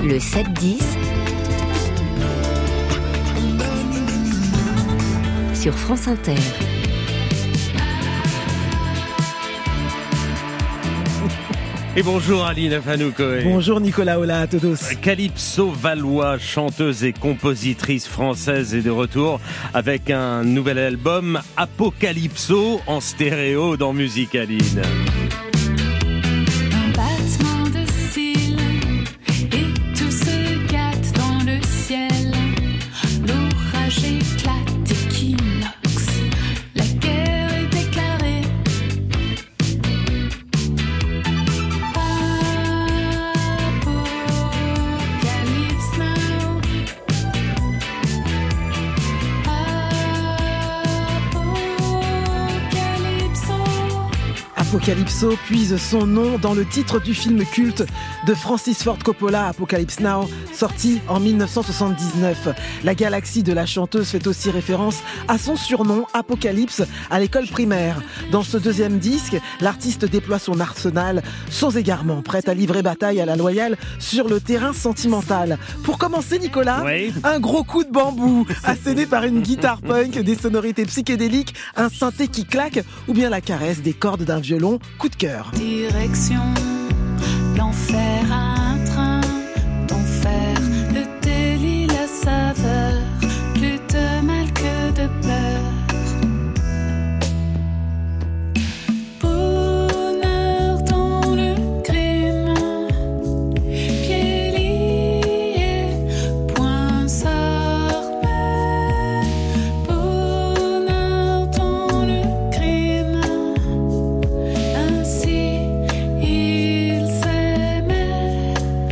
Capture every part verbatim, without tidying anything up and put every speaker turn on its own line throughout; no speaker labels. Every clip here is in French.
Le sept dix sur France Inter.
Et bonjour Aline Afanoukoé.
Bonjour Nicolas Ola à todos.
Calypso Valois, chanteuse et compositrice française, est de retour avec un nouvel album Apocalypso en stéréo dans Musique Aline.
Un battement de cils et tout se gâte dans le ciel. L'orage éclate, équinoxe, la guerre est déclarée. Apocalypse now. Apocalypso.
Apocalypso puise son nom dans le titre du film culte de Francis Ford Coppola, Apocalypse Now, sorti en dix-neuf cent soixante-dix-neuf. La galaxie de la chanteuse fait aussi référence à son surnom, Apocalypse, à l'école primaire. Dans ce deuxième disque, l'artiste déploie son arsenal sans égarement, prête à livrer bataille à la loyale sur le terrain sentimental. Pour commencer, Nicolas,
Oui.
un gros coup de bambou, asséné par une guitare punk, des sonorités psychédéliques, un synthé qui claque, ou bien la caresse des cordes d'un violon, coup de cœur.
Direction l'enfer à un train d'enfer, le délit, la saveur, plus de mal que de peur. Bonheur dans le crime, pieds liés, poings armés. Bonheur dans le crime, ainsi ils s'aimaient.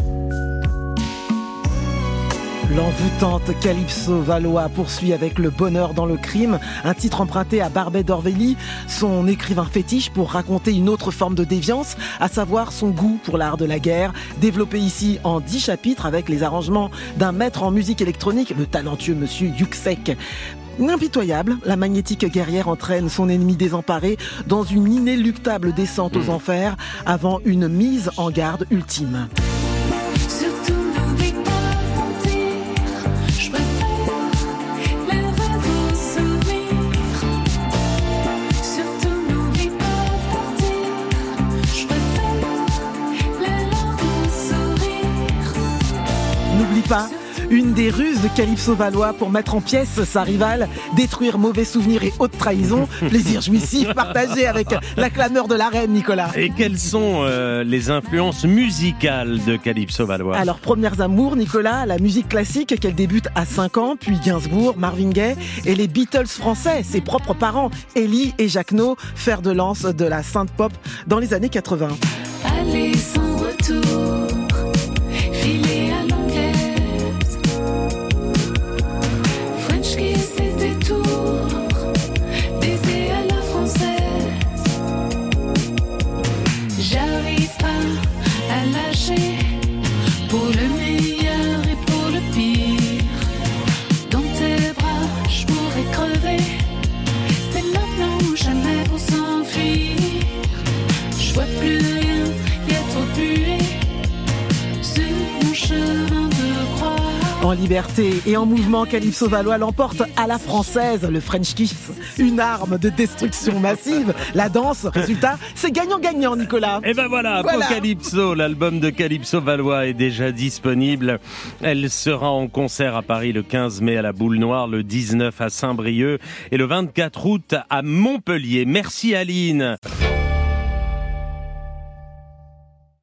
L'envoûtante Calypso Valois poursuit avec Le bonheur dans le crime, un titre emprunté à Barbet d'Aurevilly, son écrivain fétiche, pour raconter une autre forme de déviance, à savoir son goût pour l'art de la guerre, développé ici en dix chapitres avec les arrangements d'un maître en musique électronique, le talentueux monsieur Yuxek. Impitoyable, la magnétique guerrière entraîne son ennemi désemparé dans une inéluctable descente aux enfers avant une mise en garde ultime.
Surtout n'oublie pas mentir, je préfère les rêves aux souvenirs. Surtout n'oublie pas partir, je préfère les larmes aux sourires.
N'oublie pas, une des ruses de Calypso Valois pour mettre en pièces sa rivale, détruire mauvais souvenirs et haute trahison, plaisir jouissif partagé avec la clameur de la reine, Nicolas.
Et quelles sont euh, les influences musicales de Calypso Valois?
Alors, premières amours, Nicolas, la musique classique qu'elle débute à cinq ans, puis Gainsbourg, Marvin Gaye et les Beatles français, ses propres parents, Ellie et Jacquenot, fer de lance de la synth pop dans les années quatre-vingts.
Aller sans retour, filer à l'anglaise, French kiss et détour, baiser à la française. J'arrive pas à lâcher, pour le meilleur et pour le pire. Dans tes bras, je pourrais crever, c'est maintenant ou jamais pour s'enfuir. Je vois plus rien, y a trop de buée sur mon chemin de croix.
En liberté et en mouvement, Calypso Valois l'emporte à la française, le French kiss, une arme de destruction massive. La danse, résultat, c'est gagnant-gagnant, Nicolas.
Et ben voilà,
Voilà.
Apocalypso, l'album de Calypso Valois est déjà disponible. Elle sera en concert à Paris le quinze mai à la Boule Noire, le dix-neuf à Saint-Brieuc et le vingt-quatre août à Montpellier. Merci Aline.